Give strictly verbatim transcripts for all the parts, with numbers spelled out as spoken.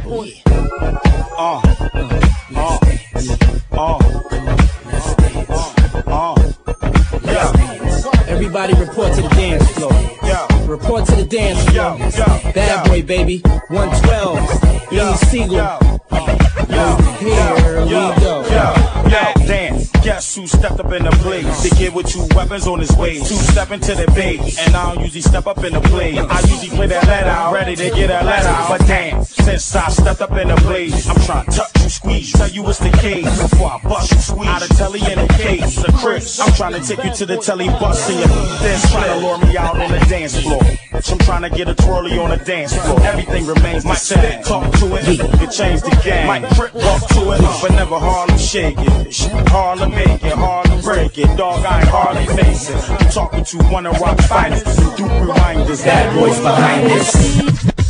boy. Uh, uh, uh, uh, yeah. Everybody report to the dance floor. Yeah. Report to the dance floor. Yeah, yeah, Bad yeah. boy, baby. one twelve. Yeah, Lee Siegel. yeah, yeah, Here we yeah, go. yeah, yeah. Dance. Guess who stepped up in the place? The kid with two weapons on his waist. Two stepping to the base. And I don't usually step up in the place. I usually play that let out, ready to get a let out. But damn, since I stepped up in the blaze, I'm trying to touch you, squeeze, tell you it's the case. Before I bust you, squeeze out of telly in a case. The Chris, I'm trying to take you to the telly bus in your then trying to lure me out on the dance floor. I'm trying to get a twirly on the dance floor. Everything remains the same. Talk to it, it changed the game. Might trip, walk to it, but never Harlem shake it. Harlem make it, Harlem break it. Dog, I ain't hardly face it. I'm talking to one of rock fighters. You do reminders, that voice behind this.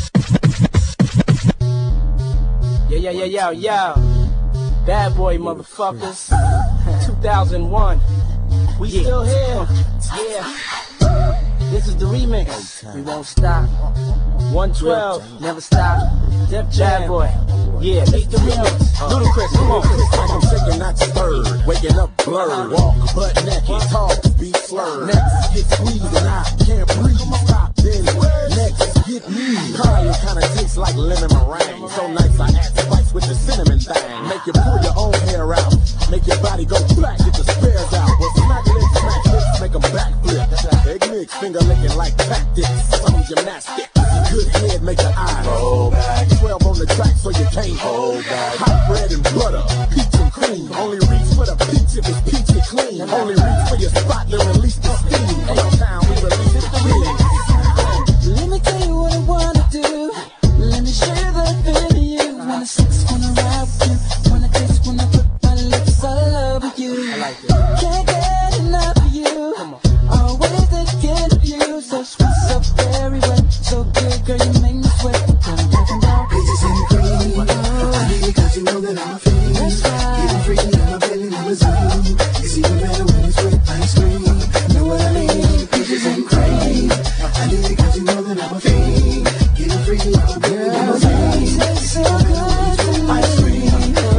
Yeah, yeah, yeah, yeah, yeah. Bad boy, motherfuckers. two thousand one. We yeah. Still here. Yeah. This is the remix. We won't stop. one twelve. Never stop. Def Jam. Bad boy. Yeah, it's the remix. Uh, Ludacris, come on. Like I'm shaking, not stirred. Waking up blurred. Walk butt naked. Talk, be slurred. Next, get squeezed and I can't breathe. Stop, then next, get me. Crying kinda tastes like lemon meringue. So nice, I add spice with the cinnamon thing. Make you pull your own hair out. Make your body go black, get the spares out. Well, smack it, smack this, make them backflip. Big mix, finger licking like tactics. Some gymnastics. Good head, make your eyes roll back. twelve on the track so you can't hold back. Hot bread and butter, peach and cream. Only reach for the peach if it's peachy clean. Only reach for your spot to release the steam. Uptown, we release it the feeling. Let me tell you what I wanna do. Let me share the feeling you. Wanna sex, wanna ride with you. Wanna taste, wanna put my lips all over you. I like it. Can't get enough of you. Always thinking of you. So sweet, so very wet. So good, girl, you make me sweat. I'm talking about peaches and cream. I need it cause you know that I'm a fiend. That's right. Getting free in my belly, limousine. It's even better when it's with ice cream. Know what I mean? Peaches and cream. I need it cause you know that I'm a fiend. Getting free in my belly, limousine. tastes so good to me. Ice cream.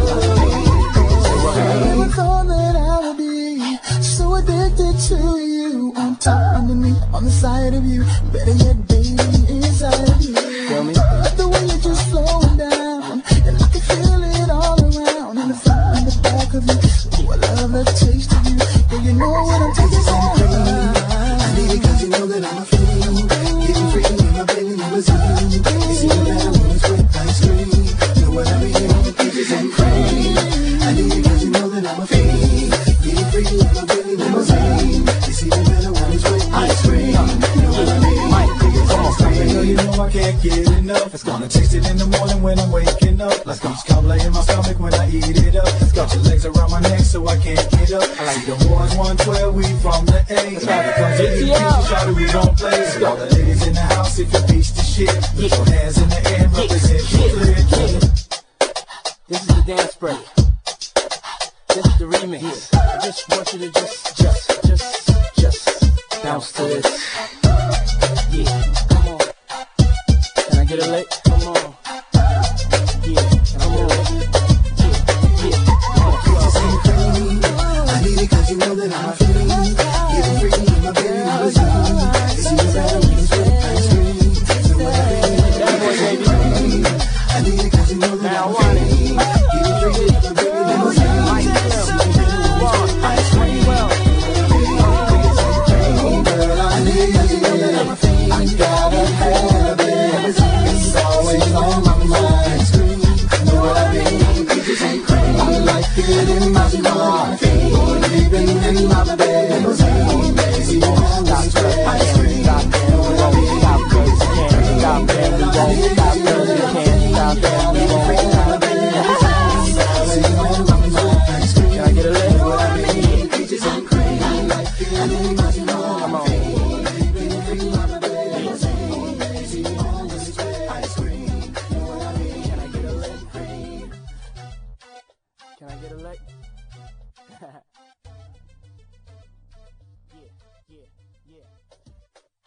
I never thought that I would be so addicted to you. On top, underneath, on the side of you. Better yet, baby, inside of you. Feel me? Like the way you're just slowing down, and I can feel it all around. In the front and the back of you. Ooh, I love the taste of you. Yeah, you know what I'm talking about. I need it cause you know that I'm a fiend. Getting free in my belly, limousine. It's even better when it's with ice cream. Know what I mean? Peaches and cream. I need it cause you know that I'm a fiend. Getting free in my belly, limousine. It's even better when it's with ice cream. Know what I mean? Girl, you know I can't get enough. It's gonna taste it in the morning when I'm waking up. Like beach cobbler in my stomach when I eat it up. Got your legs around my neck so I can't get up. I like the ones one twelve, we from the A. Traffic comes in, you shout it, we don't play. All the ladies in the house, if you beach the shit, put your hands in the air, represent Brooklyn. This is the dance break. This is the remix. I just want you to just, just, just, just bounce to this. Yeah, come on. Can I get a lick? Come on. Yeah, come on. Yeah, yeah, come on. Peaches and cream. I need it cause you know that I'm a fiend.